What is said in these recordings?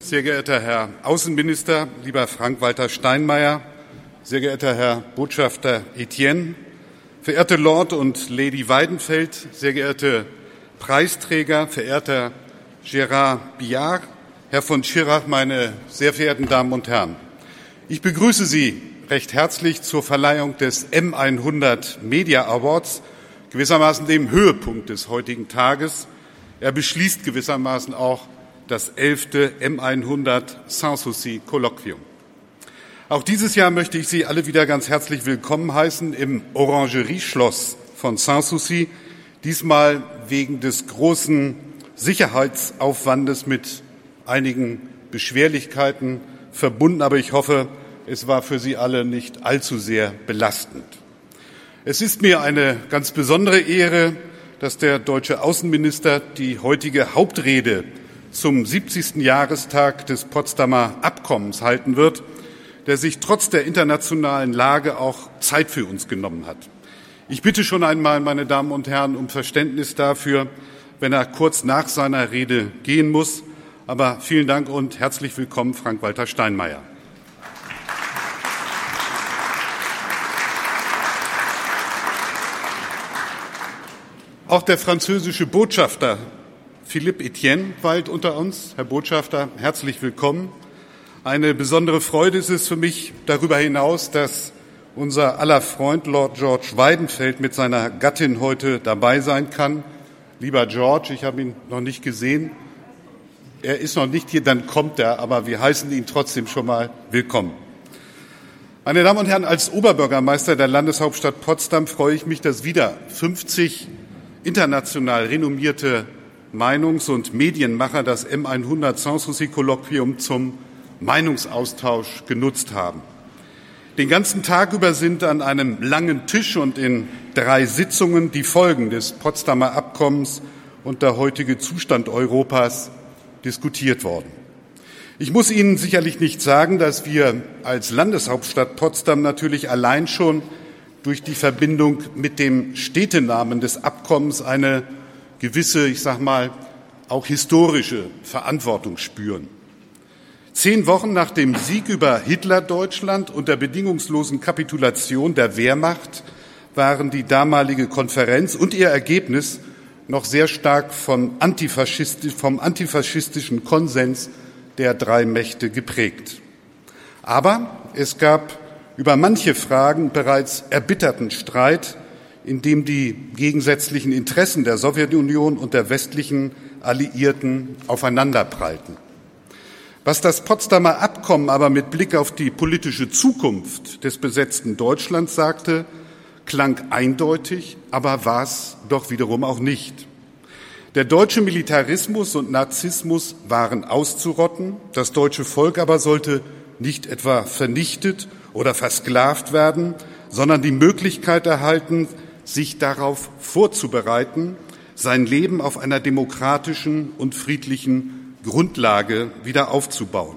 sehr geehrter Herr Außenminister, lieber Frank-Walter Steinmeier, sehr geehrter Herr Botschafter Etienne, verehrte Lord und Lady Weidenfeld, sehr geehrte Preisträger, verehrter Gérard Billard, Herr von Schirach, meine sehr verehrten Damen und Herren. Ich begrüße Sie recht herzlich zur Verleihung des M100 Media Awards, gewissermaßen dem Höhepunkt des heutigen Tages. Er beschließt gewissermaßen auch das 11. M100 Sanssouci-Kolloquium. Auch dieses Jahr möchte ich Sie alle wieder ganz herzlich willkommen heißen im Orangerie-Schloss von Sanssouci, diesmal wegen des großen Sicherheitsaufwandes mit einigen Beschwerlichkeiten verbunden, aber ich hoffe, es war für Sie alle nicht allzu sehr belastend. Es ist mir eine ganz besondere Ehre, dass der deutsche Außenminister die heutige Hauptrede zum 70. Jahrestag des Potsdamer Abkommens halten wird, der sich trotz der internationalen Lage auch Zeit für uns genommen hat. Ich bitte schon einmal, meine Damen und Herren, um Verständnis dafür, wenn er kurz nach seiner Rede gehen muss. Aber vielen Dank und herzlich willkommen, Frank-Walter Steinmeier. Auch der französische Botschafter Philippe Etienne weilt unter uns. Herr Botschafter, herzlich willkommen. Eine besondere Freude ist es für mich darüber hinaus, dass unser aller Freund Lord George Weidenfeld mit seiner Gattin heute dabei sein kann. Lieber George, ich habe ihn noch nicht gesehen. Er ist noch nicht hier, dann kommt er, aber wir heißen ihn trotzdem schon mal willkommen. Meine Damen und Herren, als Oberbürgermeister der Landeshauptstadt Potsdam freue ich mich, dass wieder 50 international renommierte Meinungs- und Medienmacher das M100 Sanssouci-Kolloquium zum Meinungsaustausch genutzt haben. Den ganzen Tag über sind an einem langen Tisch und in 3 Sitzungen die Folgen des Potsdamer Abkommens und der heutige Zustand Europas diskutiert worden. Ich muss Ihnen sicherlich nicht sagen, dass wir als Landeshauptstadt Potsdam natürlich allein schon durch die Verbindung mit dem Städtenamen des Abkommens eine gewisse, ich sag mal, auch historische Verantwortung spüren. 10 Wochen nach dem Sieg über Hitler-Deutschland und der bedingungslosen Kapitulation der Wehrmacht waren die damalige Konferenz und ihr Ergebnis noch sehr stark vom antifaschistischen Konsens der 3 Mächte geprägt. Aber es gab über manche Fragen bereits erbitterten Streit, in dem die gegensätzlichen Interessen der Sowjetunion und der westlichen Alliierten aufeinanderprallten. Was das Potsdamer Abkommen aber mit Blick auf die politische Zukunft des besetzten Deutschlands sagte, klang eindeutig, aber war es doch wiederum auch nicht. Der deutsche Militarismus und Narzissmus waren auszurotten, das deutsche Volk aber sollte nicht etwa vernichtet oder versklavt werden, sondern die Möglichkeit erhalten, sich darauf vorzubereiten, sein Leben auf einer demokratischen und friedlichen Grundlage wieder aufzubauen.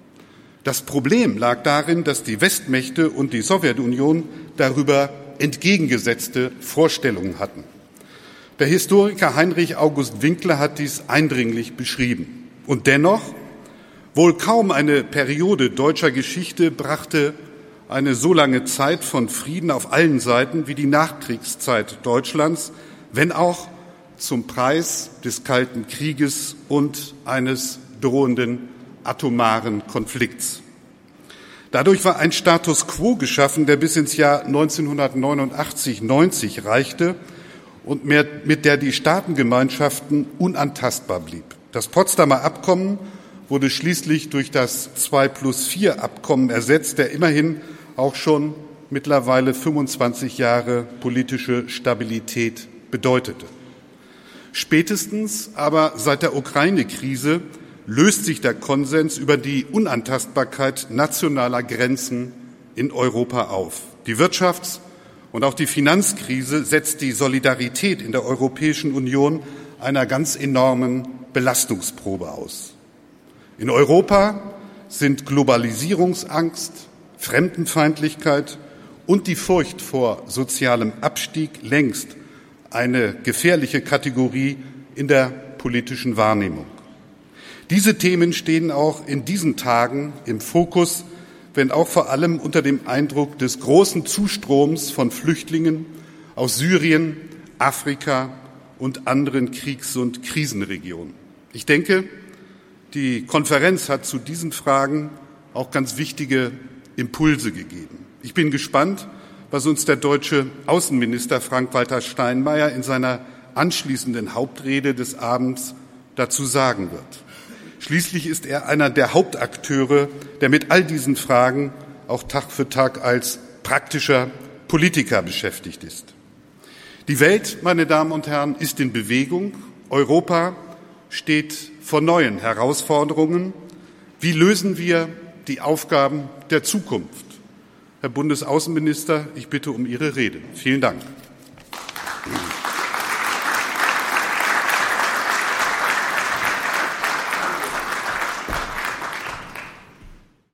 Das Problem lag darin, dass die Westmächte und die Sowjetunion darüber entgegengesetzte Vorstellungen hatten. Der Historiker Heinrich August Winkler hat dies eindringlich beschrieben. Und dennoch, wohl kaum eine Periode deutscher Geschichte brachte eine so lange Zeit von Frieden auf allen Seiten wie die Nachkriegszeit Deutschlands, wenn auch zum Preis des Kalten Krieges und eines drohenden atomaren Konflikts. Dadurch war ein Status quo geschaffen, der bis ins Jahr 1989-90 reichte und mit der die Staatengemeinschaften unantastbar blieb. Das Potsdamer Abkommen wurde schließlich durch das 2+4 Abkommen ersetzt, der immerhin auch schon mittlerweile 25 Jahre politische Stabilität bedeutete. Spätestens aber seit der Ukraine-Krise löst sich der Konsens über die Unantastbarkeit nationaler Grenzen in Europa auf. Die Wirtschafts- und auch die Finanzkrise setzt die Solidarität in der Europäischen Union einer ganz enormen Belastungsprobe aus. In Europa sind Globalisierungsangst, Fremdenfeindlichkeit und die Furcht vor sozialem Abstieg längst eine gefährliche Kategorie in der politischen Wahrnehmung. Diese Themen stehen auch in diesen Tagen im Fokus, wenn auch vor allem unter dem Eindruck des großen Zustroms von Flüchtlingen aus Syrien, Afrika und anderen Kriegs- und Krisenregionen. Ich denke, die Konferenz hat zu diesen Fragen auch ganz wichtige Impulse gegeben. Ich bin gespannt, was uns der deutsche Außenminister Frank-Walter Steinmeier in seiner anschließenden Hauptrede des Abends dazu sagen wird. Schließlich ist er einer der Hauptakteure, der mit all diesen Fragen auch Tag für Tag als praktischer Politiker beschäftigt ist. Die Welt, meine Damen und Herren, ist in Bewegung. Europa steht vor neuen Herausforderungen. Wie lösen wir die Aufgaben der Zukunft? Herr Bundesaußenminister, ich bitte um Ihre Rede. Vielen Dank.